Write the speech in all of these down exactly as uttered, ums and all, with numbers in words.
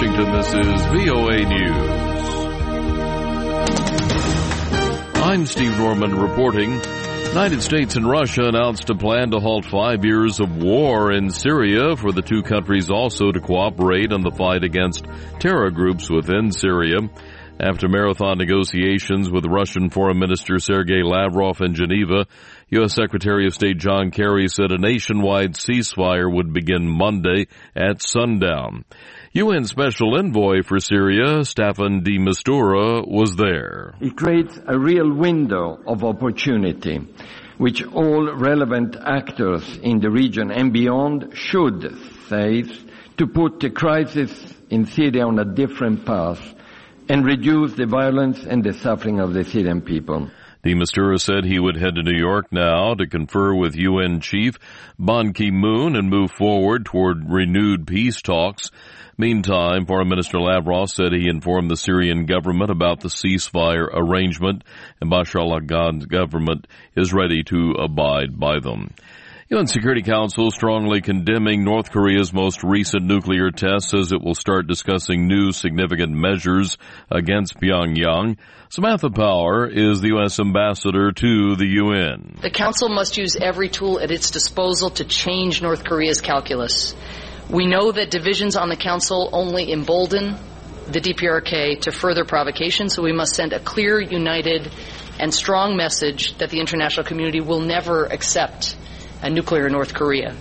Washington, this is V O A News. I'm Steve Norman reporting. United States and Russia announced a plan to halt five years of war in Syria for the two countries also to cooperate on the fight against terror groups within Syria. After marathon negotiations with Russian Foreign Minister Sergei Lavrov in Geneva, U S Secretary of State John Kerry said a nationwide ceasefire would begin Monday at sundown. U N Special Envoy for Syria, Staffan de Mistura, was there. It creates a real window of opportunity, which all relevant actors in the region and beyond should seize to put the crisis in Syria on a different path and reduce the violence and the suffering of the Syrian people. De Mistura said he would head to New York now to confer with U N Chief Ban Ki-moon and move forward toward renewed peace talks. Meantime, Foreign Minister Lavrov said he informed the Syrian government about the ceasefire arrangement, and Bashar al-Assad's government is ready to abide by them. U N Security Council strongly condemning North Korea's most recent nuclear test, says it will start discussing new significant measures against Pyongyang. Samantha Power is the U S ambassador to the U N. The Council must use every tool at its disposal to change North Korea's calculus. We know that divisions on the Council only embolden the D P R K to further provocation, so we must send a clear, united, and strong message that the international community will never accept a nuclear North Korea.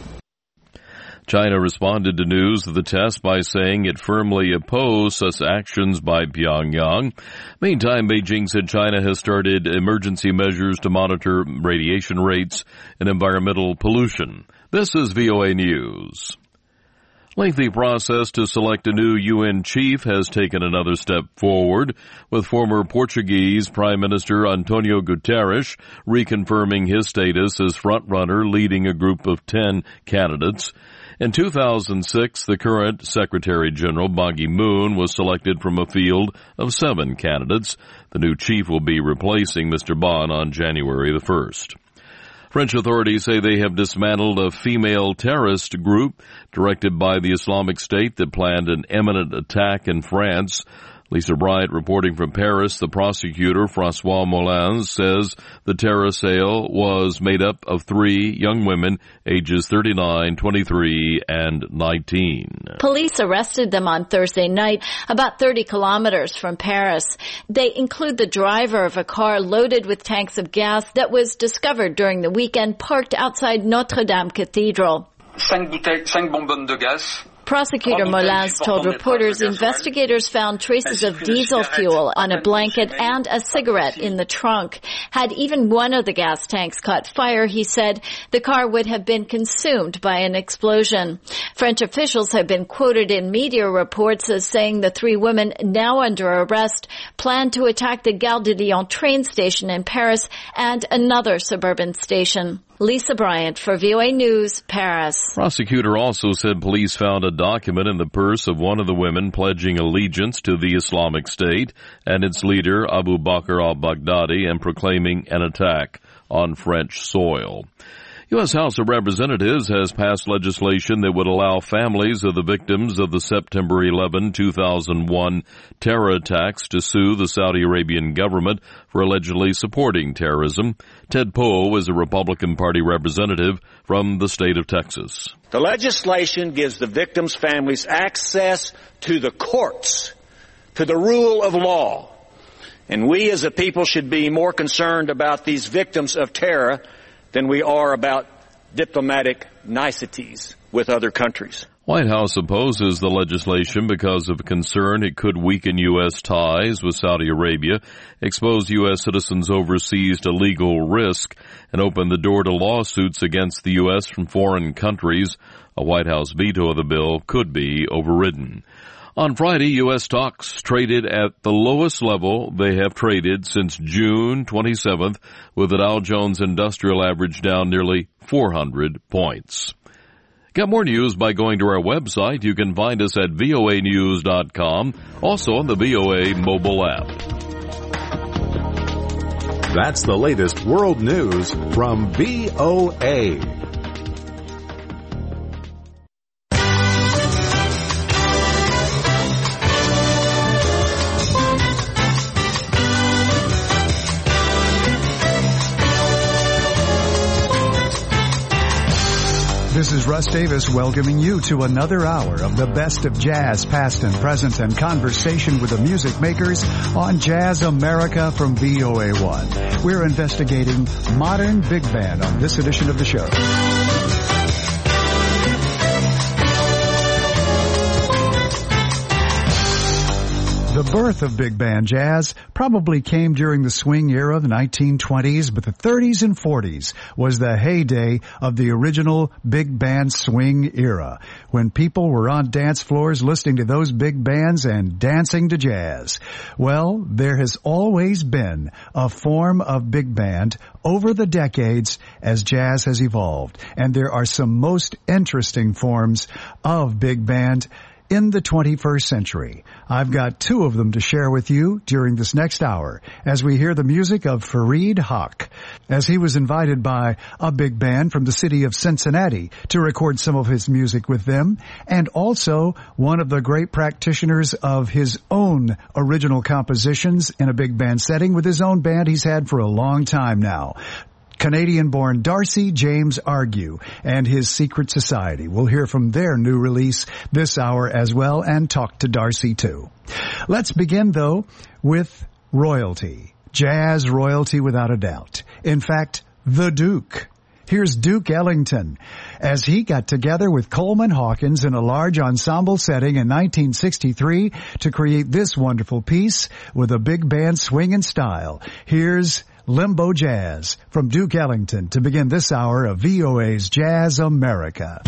China responded to news of the test by saying it firmly opposed such actions by Pyongyang. Meantime, Beijing said China has started emergency measures to monitor radiation rates and environmental pollution. This is V O A News. Lengthy process to select a new U N chief has taken another step forward, with former Portuguese Prime Minister Antonio Guterres reconfirming his status as frontrunner leading a group of ten candidates. In two thousand six, the current Secretary General, Ban Ki-moon, was selected from a field of seven candidates. The new chief will be replacing Mister Ban on January the first. French authorities say they have dismantled a female terrorist group directed by the Islamic State that planned an imminent attack in France. Lisa Bryant reporting from Paris. The prosecutor, François Molins, says the terror cell was made up of three young women, ages thirty-nine, twenty-three, and nineteen. Police arrested them on Thursday night, about thirty kilometers from Paris. They include the driver of a car loaded with tanks of gas that was discovered during the weekend parked outside Notre Dame Cathedral. Cinq bouteilles, cinq bonbonnes de gaz. Prosecutor Molins told reporters investigators found traces of diesel fuel on a blanket and a cigarette in the trunk. Had even one of the gas tanks caught fire, he said, the car would have been consumed by an explosion. French officials have been quoted in media reports as saying the three women now under arrest plan to attack the Gare de Lyon train station in Paris and another suburban station. Lisa Bryant for V O A News, Paris. Prosecutor also said police found a document in the purse of one of the women pledging allegiance to the Islamic State and its leader Abu Bakr al-Baghdadi and proclaiming an attack on French soil. U S House of Representatives has passed legislation that would allow families of the victims of the September eleventh, two thousand one terror attacks to sue the Saudi Arabian government for allegedly supporting terrorism. Ted Poe is a Republican Party representative from the state of Texas. The legislation gives the victims' families access to the courts, to the rule of law. And we as a people should be more concerned about these victims of terror than we are about diplomatic niceties with other countries. White House opposes the legislation because of concern it could weaken U S ties with Saudi Arabia, expose U S citizens overseas to legal risk, and open the door to lawsuits against the U S from foreign countries. A White House veto of the bill could be overridden. On Friday, U S stocks traded at the lowest level they have traded since June twenty-seventh, with the Dow Jones Industrial Average down nearly four hundred points. Get more news by going to our website. You can find us at V O A news dot com, also on the V O A mobile app. That's the latest world news from V O A. This is Russ Davis welcoming you to another hour of the best of jazz, past and present, and conversation with the music makers on Jazz America from V O A one. We're investigating modern big band on this edition of the show. The birth of big band jazz probably came during the swing era of the nineteen twenties, but the thirties and forties was the heyday of the original big band swing era, when people were on dance floors listening to those big bands and dancing to jazz. Well, there has always been a form of big band over the decades as jazz has evolved, and there are some most interesting forms of big band in the twenty-first century. I've got two of them to share with you during this next hour as we hear the music of Fareed Haque, as he was invited by a big band from the city of Cincinnati to record some of his music with them, and also one of the great practitioners of his own original compositions in a big band setting with his own band he's had for a long time now. Canadian-born Darcy James Argue and his Secret Society. We'll hear from their new release this hour as well and talk to Darcy too. Let's begin though with royalty. Jazz royalty without a doubt. In fact, the Duke. Here's Duke Ellington as he got together with Coleman Hawkins in a large ensemble setting in nineteen sixty-three to create this wonderful piece with a big band swing and style. Here's Limbo Jazz from Duke Ellington to begin this hour of V O A's Jazz America.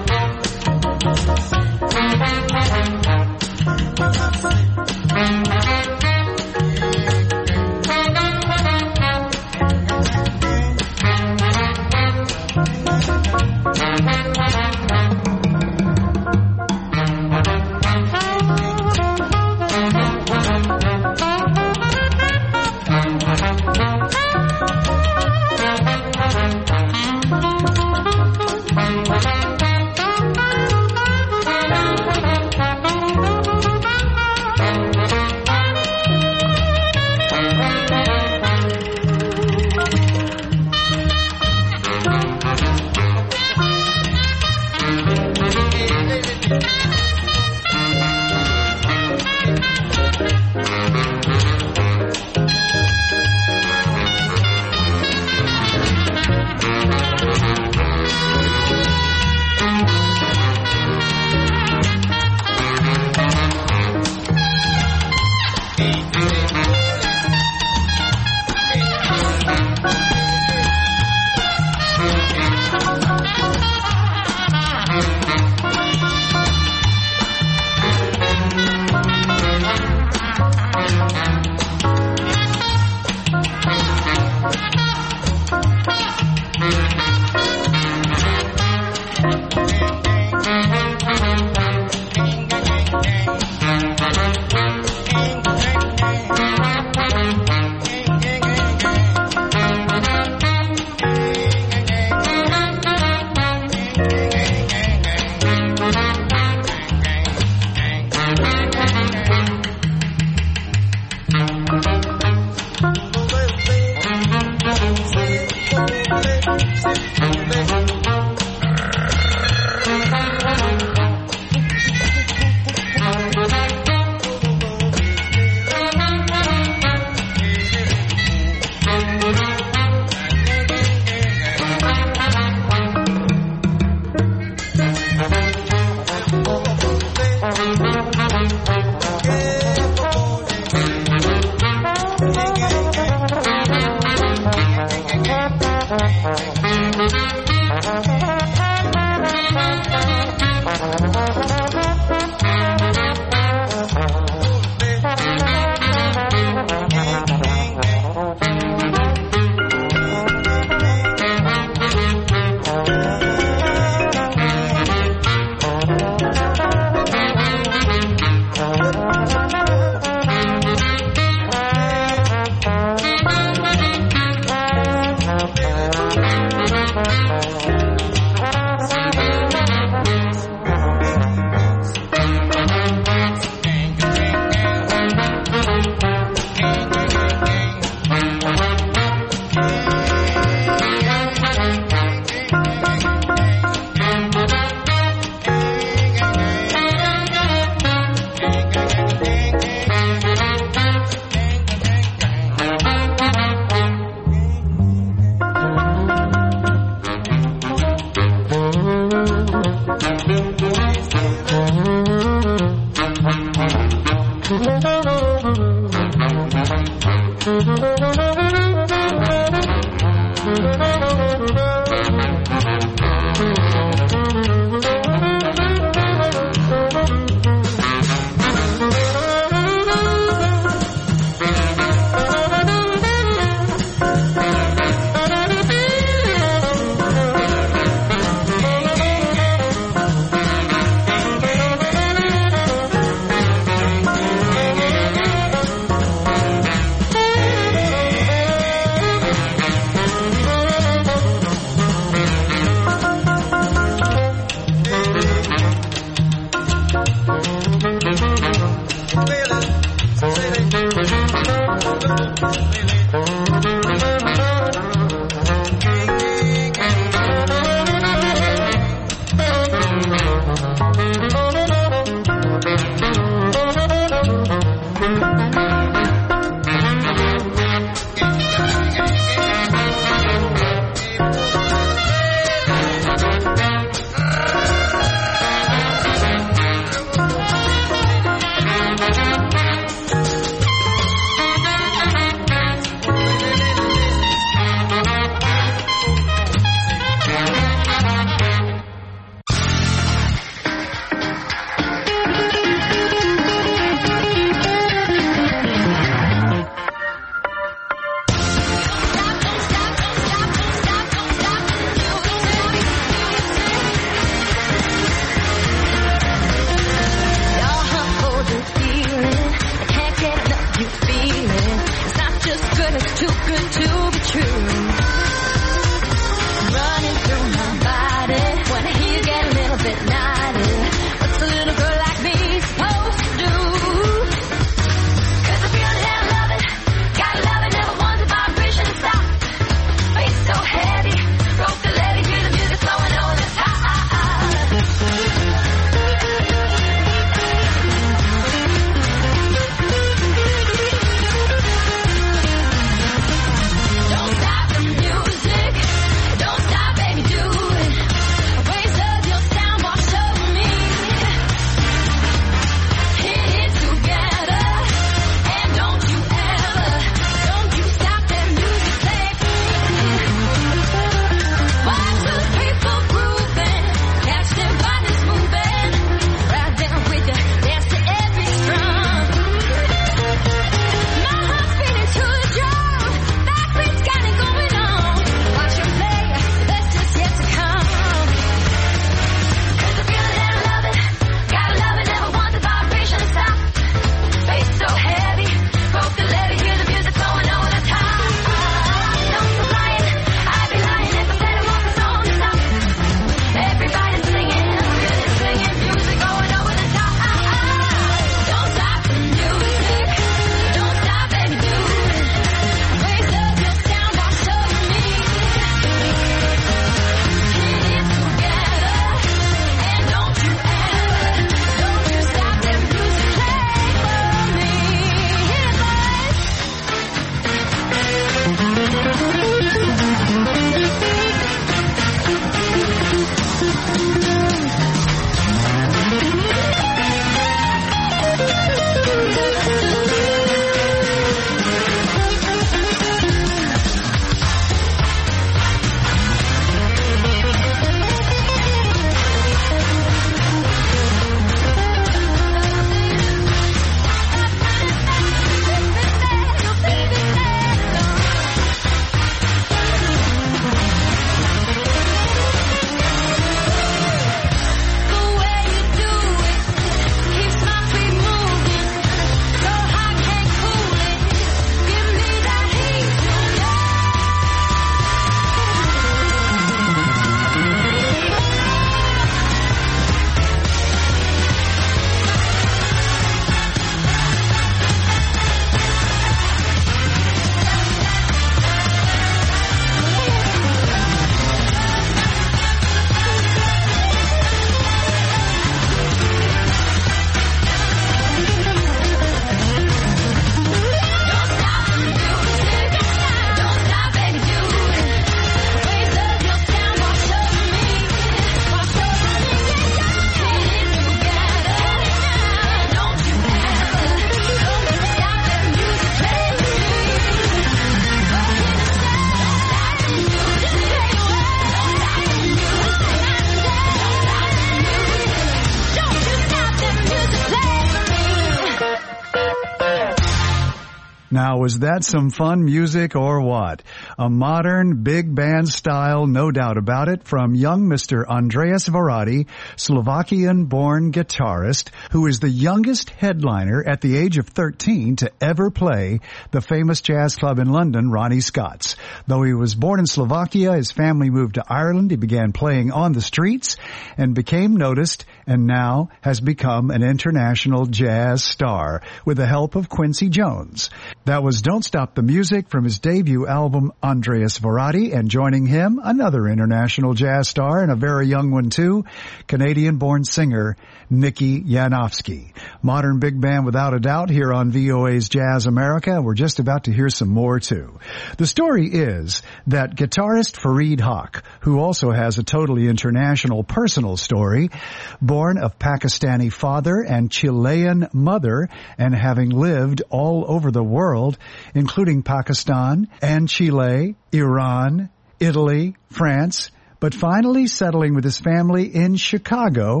Now, was that some fun music or what? A modern big band style, no doubt about it, from young Mister Andreas Varadi, Slovakian-born guitarist, who is the youngest headliner at the age of thirteen to ever play the famous jazz club in London, Ronnie Scott's. Though he was born in Slovakia, his family moved to Ireland. He began playing on the streets and became noticed, and now has become an international jazz star with the help of Quincy Jones. That was Don't Stop the Music from his debut album, Andreas Varadi, and joining him, another international jazz star and a very young one too, Canadian-born singer Nikki Yanofsky. Modern big band without a doubt here on V O A's Jazz America. We're just about to hear some more too. The story is that guitarist Fareed Haque, who also has a totally international personal story, born of Pakistani father and Chilean mother, and having lived all over the world, including Pakistan and Chile, Iran, Italy, France, but finally settling with his family in Chicago,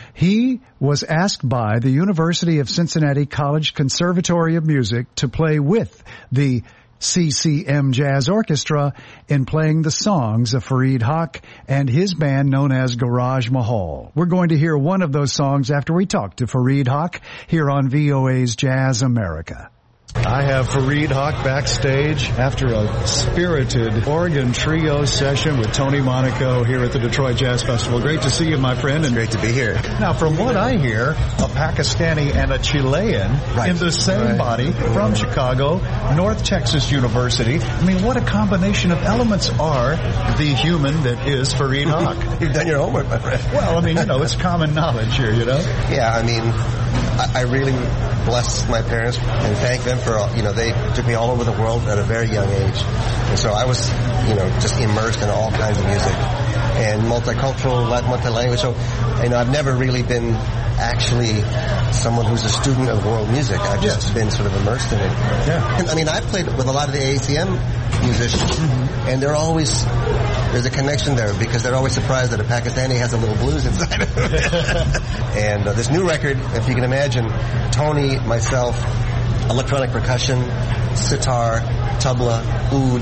he was asked by the University of Cincinnati College Conservatory of Music to play with the C C M Jazz Orchestra in playing the songs of Fareed Haque and his band known as Garage Mahal. We're going to hear one of those songs after we talk to Fareed Haque here on V O A's Jazz America. I have Fareed Haque backstage after a spirited organ trio session with Tony Monaco here at the Detroit Jazz Festival. Great to see you, my friend. And great to be here. Now, from what I hear, a Pakistani and a Chilean right. in the same right. body from Chicago, North Texas University. I mean, what a combination of elements are the human that is Fareed Haque. You've done your homework, my friend. Well, I mean, you know, it's common knowledge here, you know? Yeah, I mean, I, I really bless my parents and thank them for, you know, they took me all over the world at a very young age. And so I was, you know, just immersed in all kinds of music and multicultural, multi-language. So, you know, I've never really been actually someone who's a student of world music. I've just yes. been sort of immersed in it. Yeah. And, I mean, I've played with a lot of the A A C M musicians, mm-hmm. and they're always, there's a connection there because they're always surprised that a Pakistani has a little blues inside of him. And uh, this new record, if you can imagine, Tony, myself, electronic percussion, sitar, tabla, oud,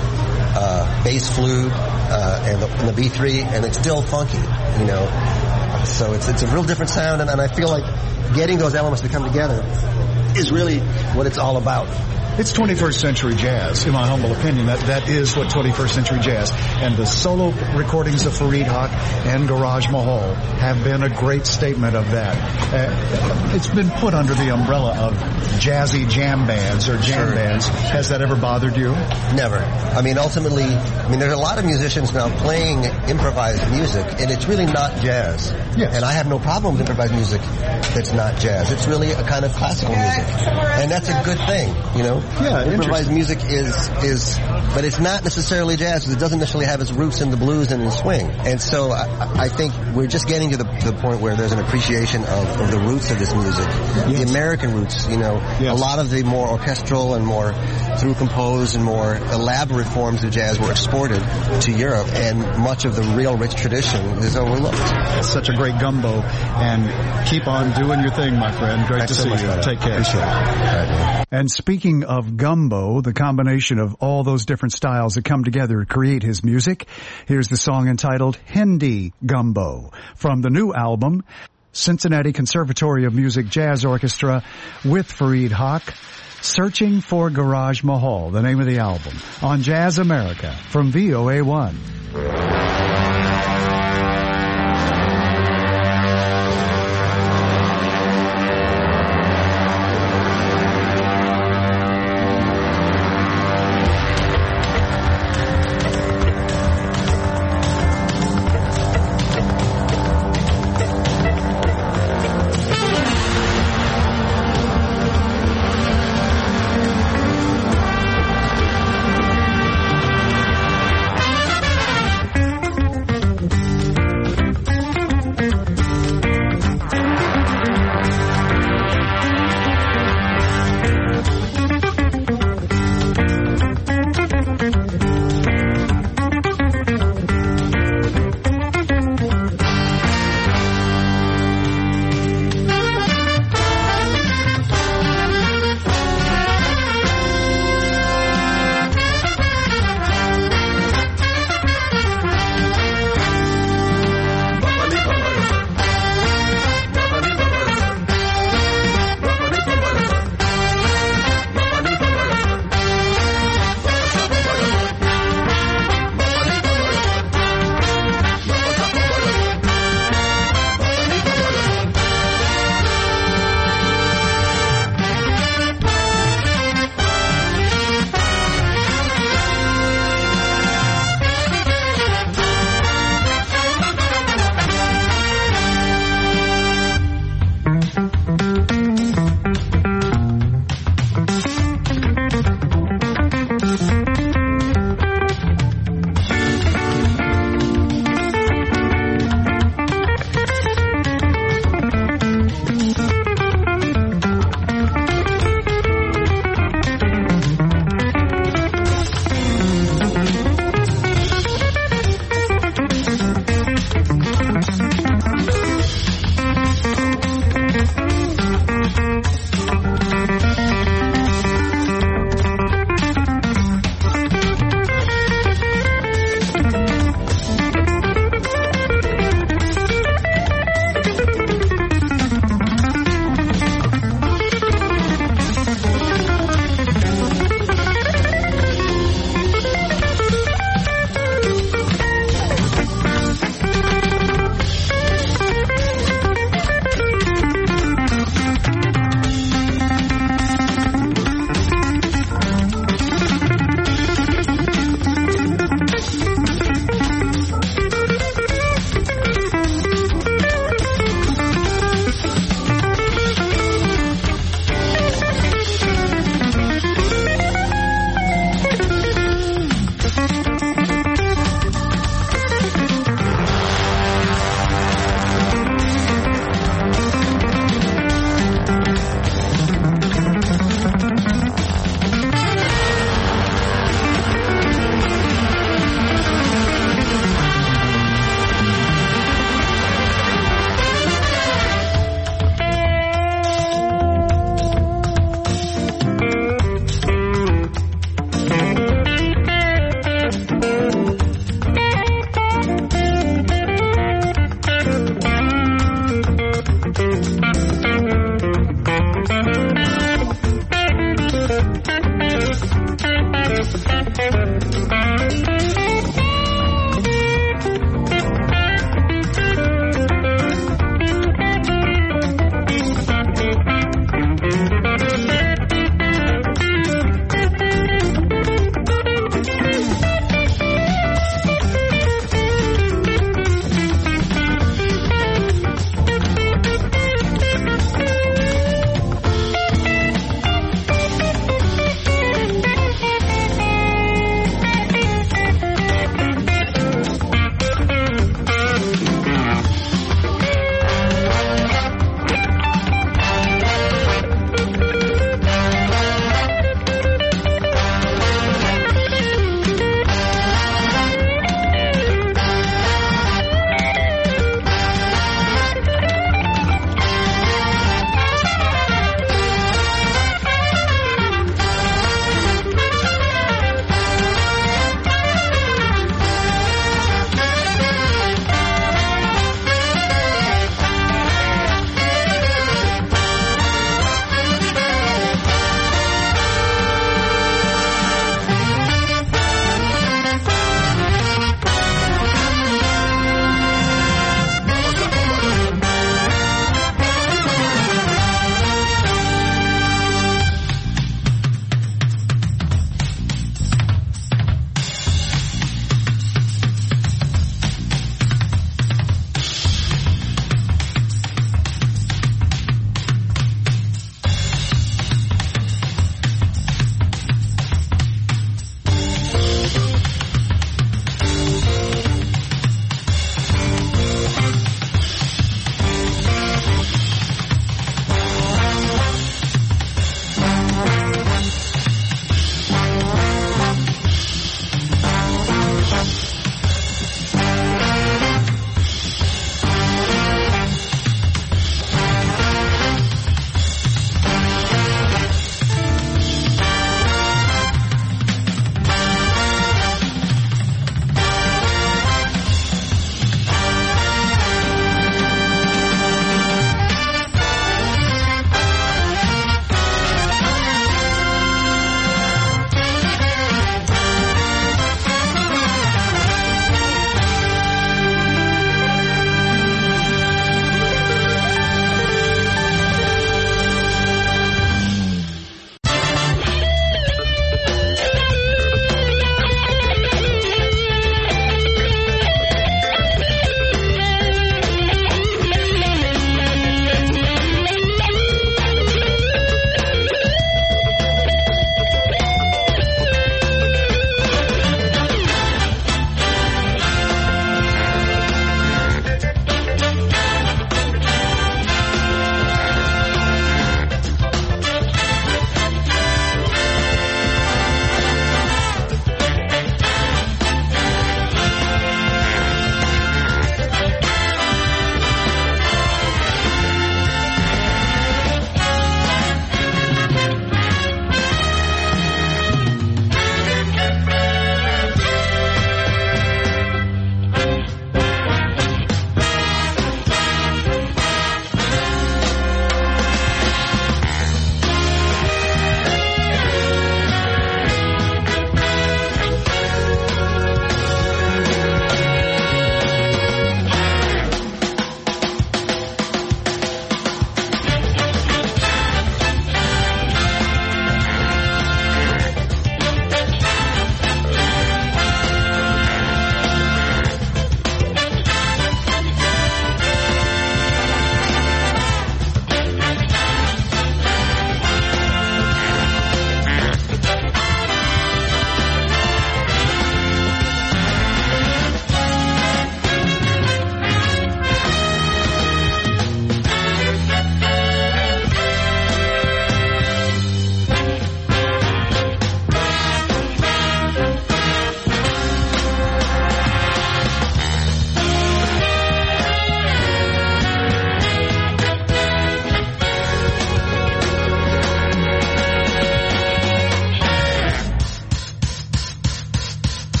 uh, bass flute, uh, and, the, and the B three, and it's still funky, you know. So it's it's a real different sound, and, and I feel like getting those elements to come together is really what it's all about. It's twenty-first century jazz, in my humble opinion. That that is what twenty-first century jazz. And the solo recordings of Fareed Haque and Garage Mahal have been a great statement of that. Uh, it's been put under the umbrella of jazzy jam bands or jam sure. bands. Has that ever bothered you? Never. I mean, ultimately, I mean, there's a lot of musicians now playing improvised music, and it's really not jazz. Yes. And I have no problem with improvised music that's not jazz. It's really a kind of classical music. And that's a good thing, you know? Yeah, improvised music is, is, but it's not necessarily jazz. It doesn't necessarily have its roots in the blues and in swing. And so I, I think we're just getting to the, to the point where there's an appreciation of, of the roots of this music. Yes. The American roots, you know, yes. a lot of the more orchestral and more through composed and more elaborate forms of jazz were exported to Europe, and much of the real rich tradition is overlooked. It's such a great gumbo, and keep on doing your thing, my friend. Great Thanks to so see you. Better. Take care. Appreciate it. Right, and speaking of gumbo, the combination of all those different styles that come together to create his music, here's the song entitled Hindi Gumbo from the new album, Cincinnati Conservatory of Music Jazz Orchestra with Fareed Haque, Searching for Garage Mahal, the name of the album, on Jazz America from V O A one.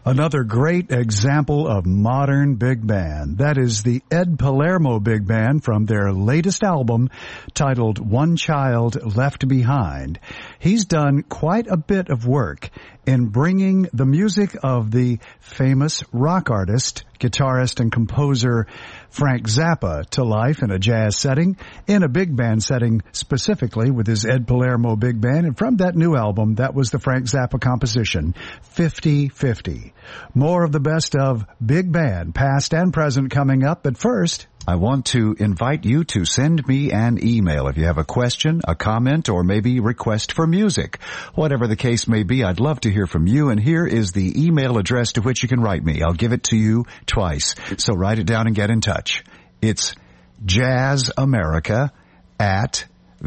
Another great example of modern big band. That is the Ed Palermo Big Band from their latest album titled One Child Left Behind. He's done quite a bit of work in bringing the music of the famous rock artist, guitarist, and composer Frank Zappa to life in a jazz setting, in a big band setting specifically with his Ed Palermo Big Band. And from that new album, that was the Frank Zappa composition, fifty fifty. More of the best of big band, past and present, coming up. But first, I want to invite you to send me an email if you have a question, a comment, or maybe request for music. Whatever the case may be, I'd love to hear from you, and here is the email address to which you can write me. I'll give it to you twice, so write it down and get in touch. It's jazzamerica at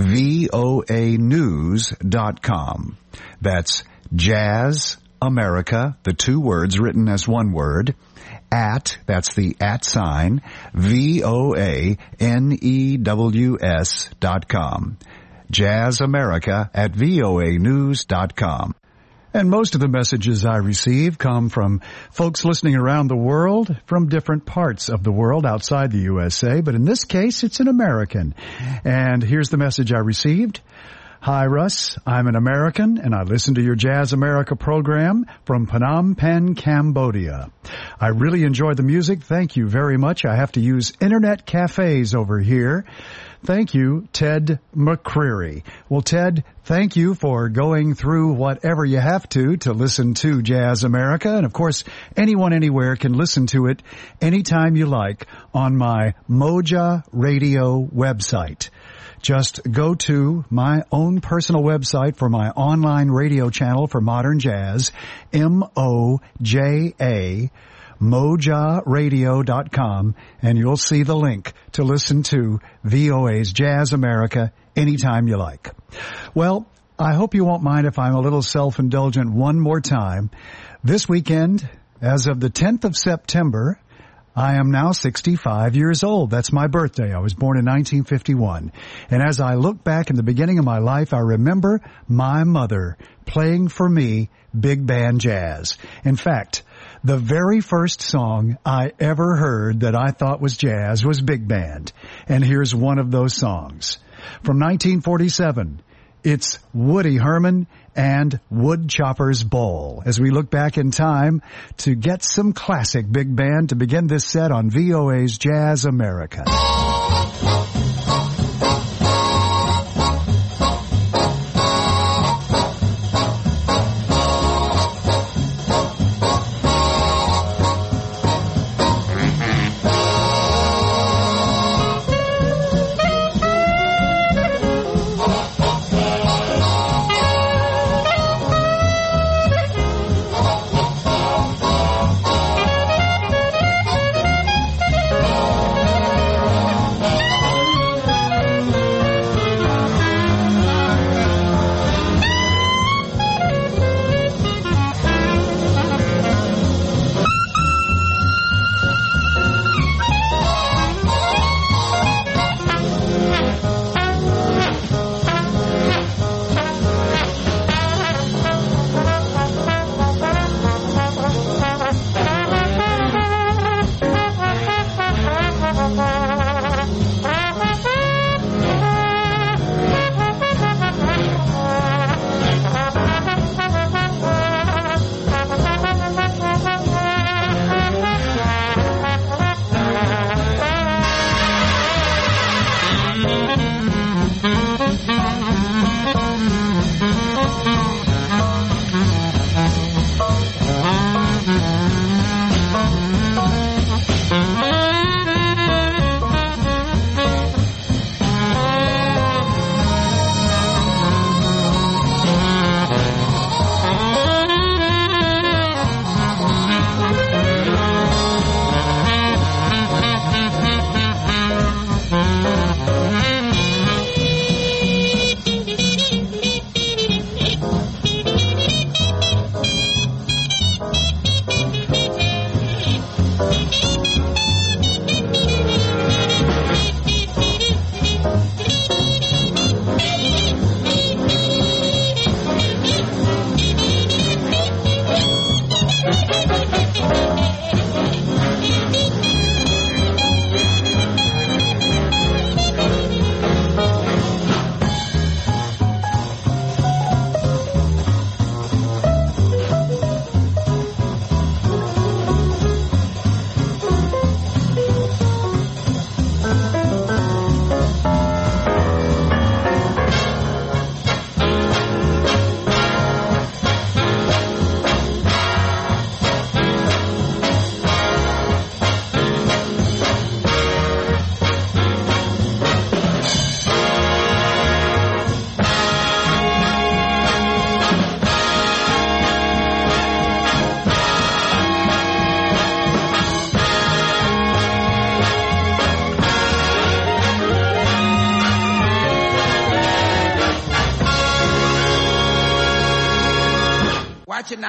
voa news dot com. That's jazzamerica, the two words written as one word, at, that's the at sign, V O A N E W S dot com. jazzamerica at V O A news dot com. And most of the messages I receive come from folks listening around the world, from different parts of the world outside the U S A, but in this case, it's an American. And here's the message I received. Hi, Russ. I'm an American, and I listen to your Jazz America program from Phnom Penh, Cambodia. I really enjoy the music. Thank you very much. I have to use internet cafes over here. Thank you, Ted McCreary. Well, Ted, thank you for going through whatever you have to to listen to Jazz America. And, of course, anyone anywhere can listen to it anytime you like on my Moja Radio website. Just go to my own personal website for my online radio channel for modern jazz, M O J A, moja radio dot com, and you'll see the link to listen to V O A's Jazz America anytime you like. Well, I hope you won't mind if I'm a little self-indulgent one more time. This weekend, as of the tenth of September, I am now sixty-five years old. That's my birthday. I was born in nineteen fifty-one. And as I look back in the beginning of my life, I remember my mother playing for me big band jazz. In fact, the very first song I ever heard that I thought was jazz was big band. And here's one of those songs. From nineteen forty-seven, it's Woody Herman and Woodchopper's Bowl, as we look back in time to get some classic big band to begin this set on V O A's Jazz America.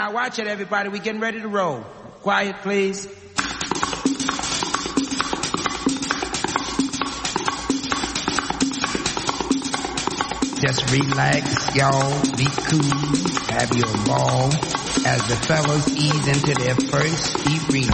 now. Watch it, everybody. We getting ready to roll. Quiet, please. Just relax, y'all. Be cool. Have your ball as the fellows ease into their first deep breath.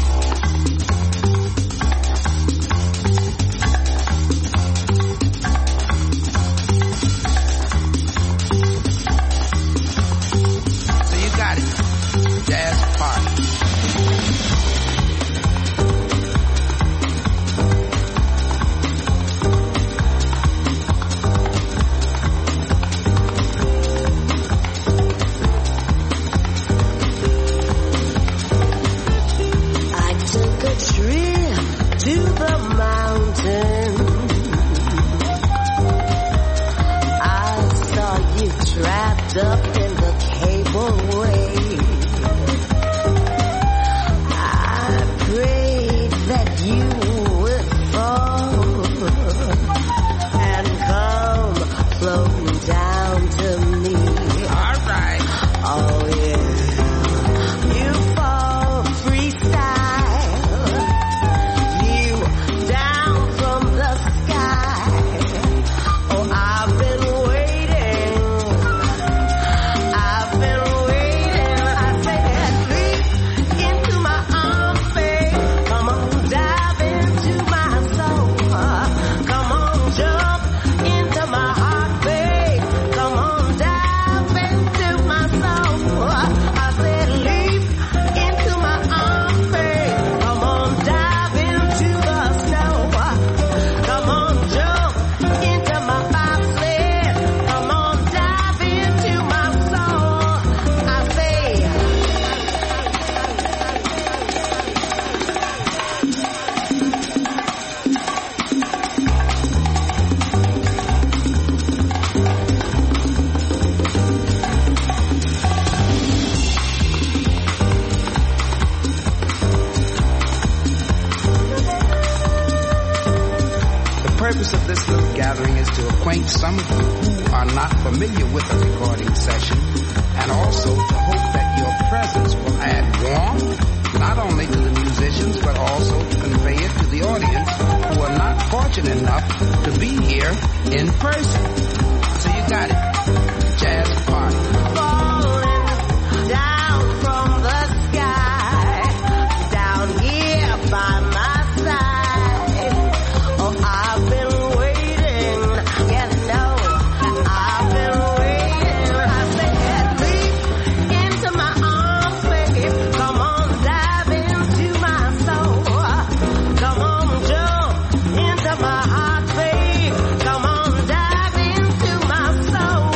Some of you who are not familiar with the recording session, and also to hope that your presence will add warmth, not only to the musicians, but also to convey it to the audience who are not fortunate enough to be here in person. So you got it. Jazz party. Falling down from the sky, down here by my side. Oh, I've been my heart, babe. Come on, dive into my soul.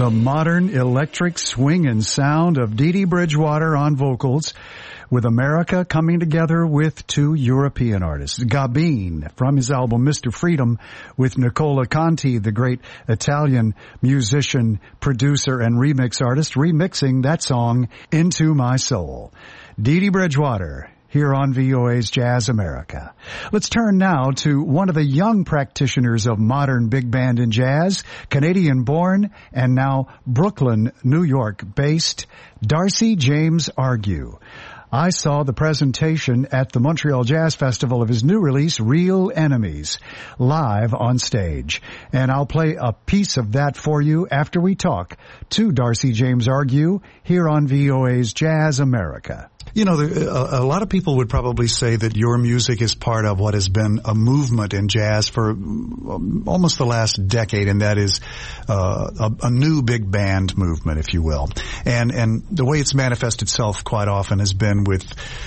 The modern electric swing and sound of Dee Dee Bridgewater on vocals, with America coming together with two European artists. Gabin, from his album Mister Freedom, with Nicola Conti, the great Italian musician, producer, and remix artist, remixing that song Into My Soul. Dee Dee Bridgewater, here on V O A's Jazz America. Let's turn now to one of the young practitioners of modern big band and jazz, Canadian-born and now Brooklyn, New York-based, Darcy James Argue. I saw the presentation at the Montreal Jazz Festival of his new release, Real Enemies, live on stage. And I'll play a piece of that for you after we talk to Darcy James Argue here on V O A's Jazz America. You know, there, a, a lot of people would probably say that your music is part of what has been a movement in jazz for almost the last decade, and that is uh, a, a new big band movement, if you will. And and the way it's manifested itself quite often has been with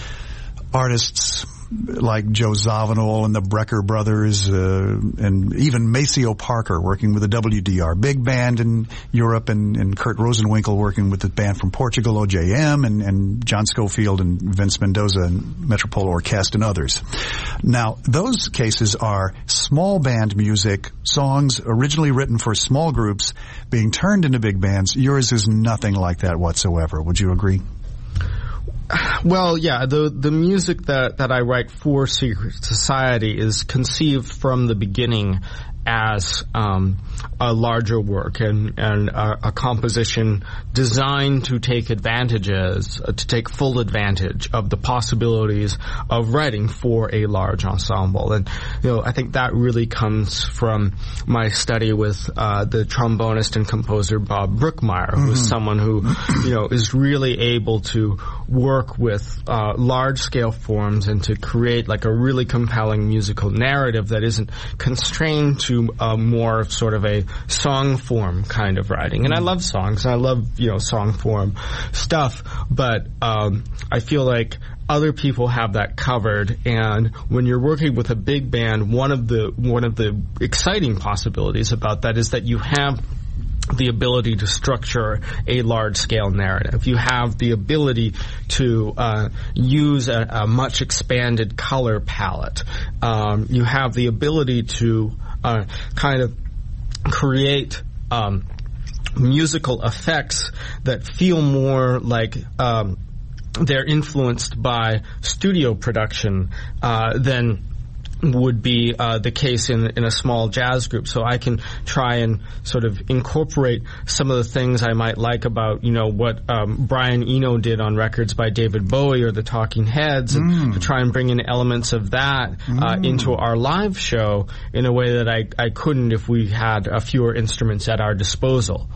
artists like Joe Zawinul and the Brecker Brothers, uh, and even Maceo Parker working with the W D R Big Band in Europe, and, and Kurt Rosenwinkel working with the band from Portugal, O J M, and, and John Scofield and Vince Mendoza and Metropole Orchestra and others. Now, those cases are small band music, songs originally written for small groups being turned into big bands. Yours is nothing like that whatsoever. Would you agree? Well, yeah, the the music that, that I write for Secret Society is conceived from the beginning as um, a larger work and, and a, a composition designed to take advantages, uh, to take full advantage of the possibilities of writing for a large ensemble. And, you know, I think that really comes from my study with uh, the trombonist and composer Bob Brookmeyer, mm-hmm. who's someone who, you know, is really able to work with uh, large-scale forms and to create like a really compelling musical narrative that isn't constrained to Uh, more of sort of a song form kind of writing. And I love songs, and I love, you know, song form stuff, but um, I feel like other people have that covered, and when you're working with a big band, one of the one of the exciting possibilities about that is that you have the ability to structure a large-scale narrative. You have the ability to uh, use a, a much expanded color palette. Um, you have the ability to uh, kind of create um, musical effects that feel more like um, they're influenced by studio production uh, than would be uh, the case in in a small jazz group. So I can try and sort of incorporate some of the things I might like about, you know, what um, Brian Eno did on records by David Bowie or the Talking Heads, and Mm. to try and bring in elements of that uh, Mm. into our live show in a way that I, I couldn't if we had uh, fewer instruments at our disposal.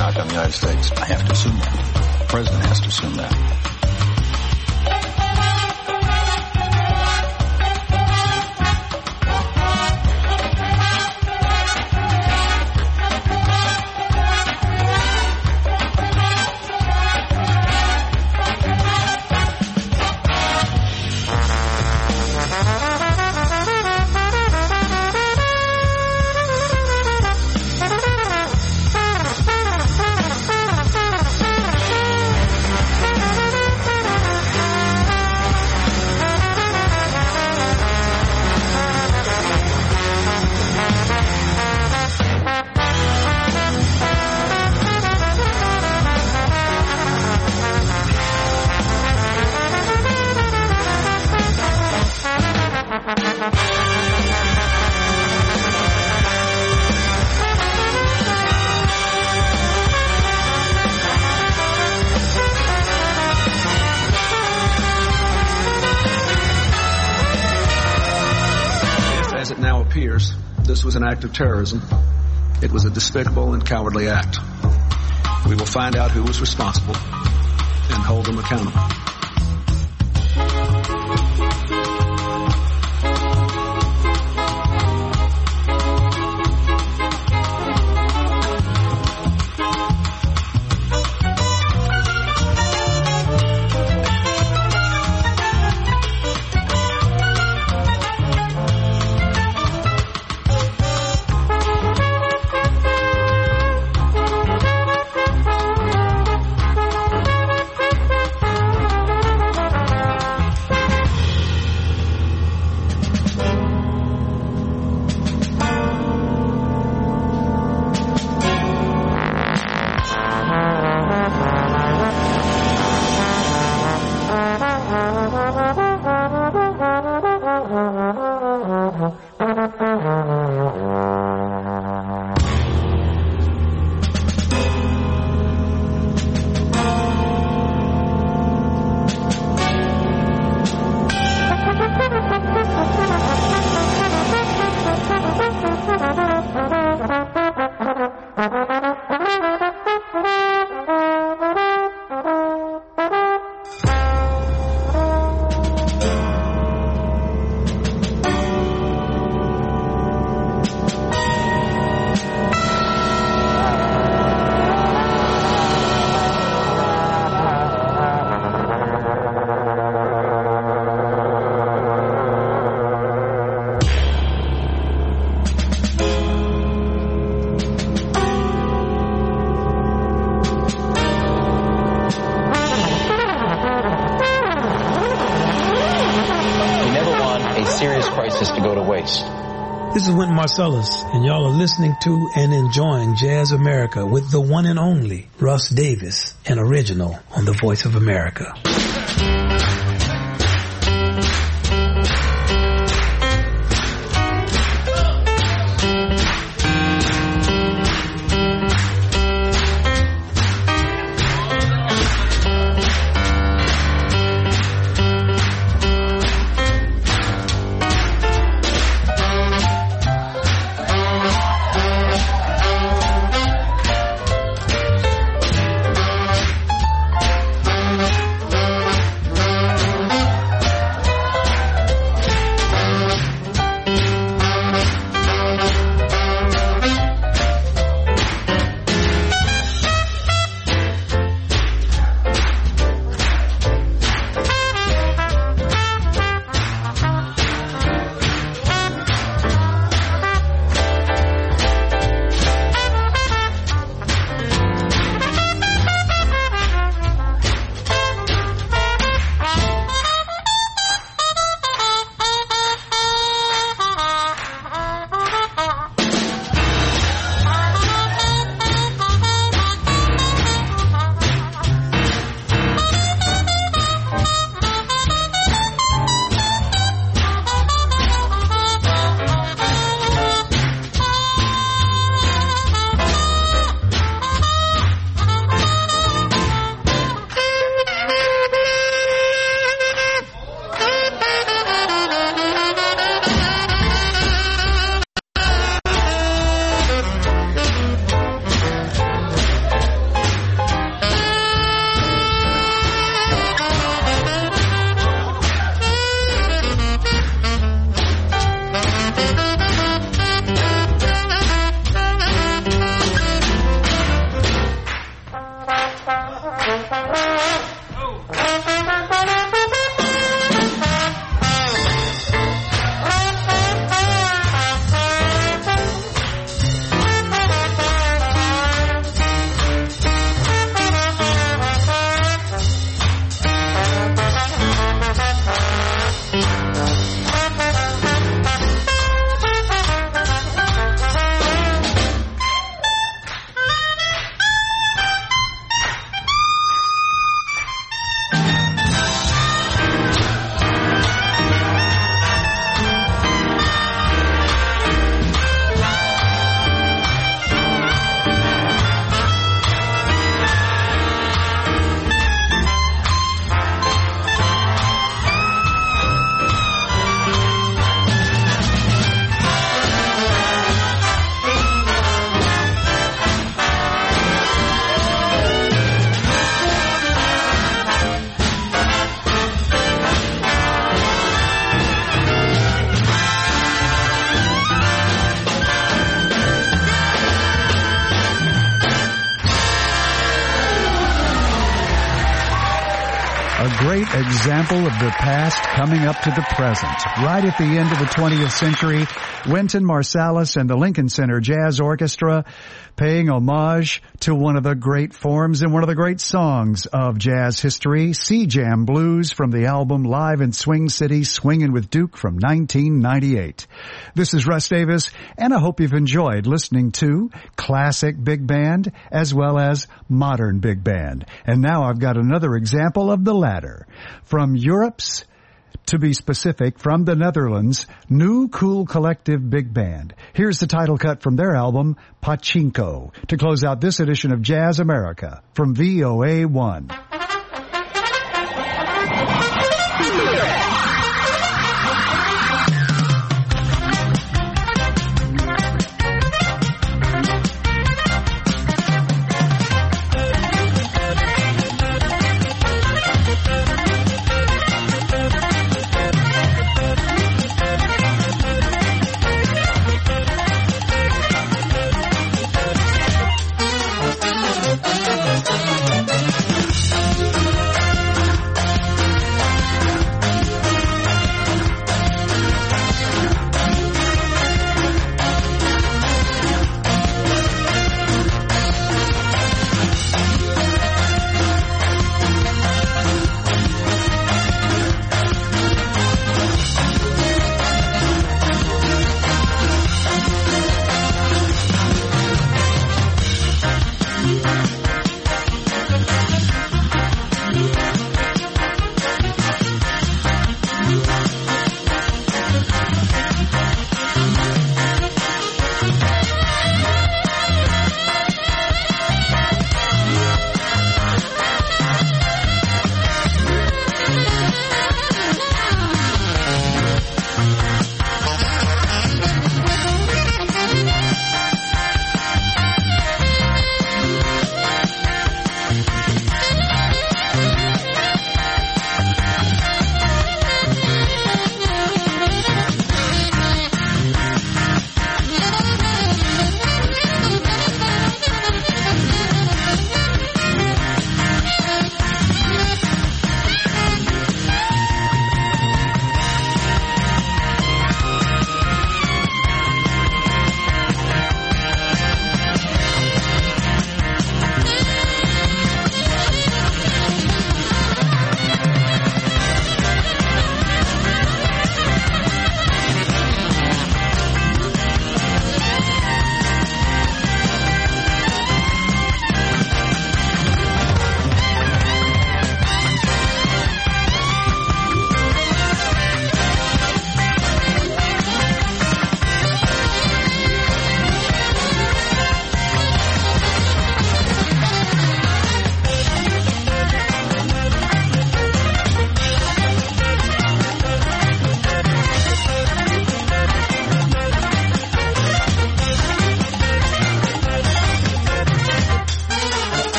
attack on the United States. I have to assume that. The president has to assume that. This was an act of terrorism. It was a despicable and cowardly act. We will find out who was responsible and hold them accountable. This is Wynton Marsalis, and y'all are listening to and enjoying Jazz America with the one and only Russ Davis, an original on the Voice of America. Great example of the past coming up to the present. Right at the end of the twentieth century, Wynton Marsalis and the Lincoln Center Jazz Orchestra paying homage to one of the great forms and one of the great songs of jazz history, Sea Jam Blues from the album Live in Swing City, Swingin' with Duke from nineteen ninety-eight. This is Russ Davis, and I hope you've enjoyed listening to classic big band as well as modern big band. And now I've got another example of the latter. From Europe's, to be specific, from the Netherlands, New Cool Collective Big Band. Here's the title cut from their album, Pachinko, to close out this edition of Jazz America from V O A one.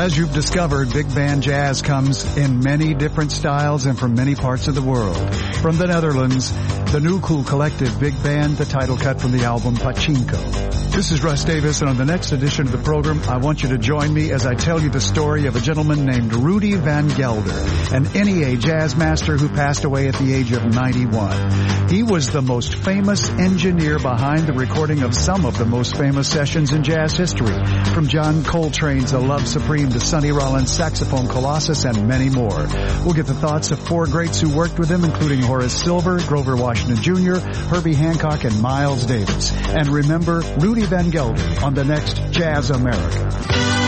as you've discovered, big band jazz comes in many different styles and from many parts of the world. From the Netherlands, the New Cool Collective Big Band, the title cut from the album Pachinko. This is Russ Davis, and on the next edition of the program, I want you to join me as I tell you the story of a gentleman named Rudy Van Gelder, an N E A jazz master who passed away at the age of ninety-one. He was the most famous engineer behind the recording of some of the most famous sessions in jazz history, from John Coltrane's A Love Supreme to Sonny Rollins' Saxophone Colossus and many more. We'll get the thoughts of four greats who worked with him, including Horace Silver, Grover Washington Junior, Herbie Hancock, and Miles Davis. And remember, Rudy Van Gelder on the next Jazz America.